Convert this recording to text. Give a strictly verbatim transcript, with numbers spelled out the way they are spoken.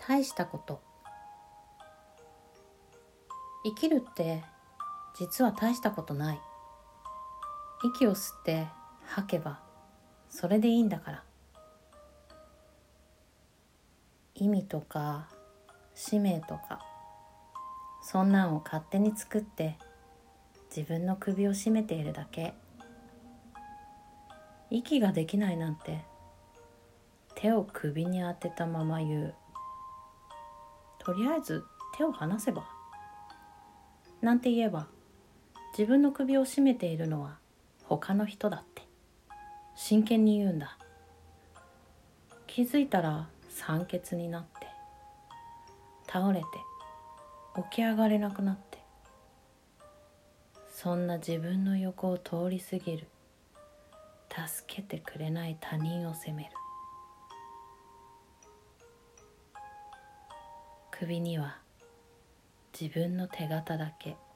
大したこと。生きるって実は大したことない。息を吸って吐けばそれでいいんだから。意味とか使命とかそんなんを勝手に作って自分の首を絞めているだけ。息ができないなんて手を首に当てたまま言う。とりあえず手を離せばなんて言えば自分の首を絞めているのは他の人だって真剣に言うんだ。気づいたら酸欠になって倒れて起き上がれなくなって、そんな自分の横を通り過ぎる助けてくれない他人を責める。首には自分の手形だけ。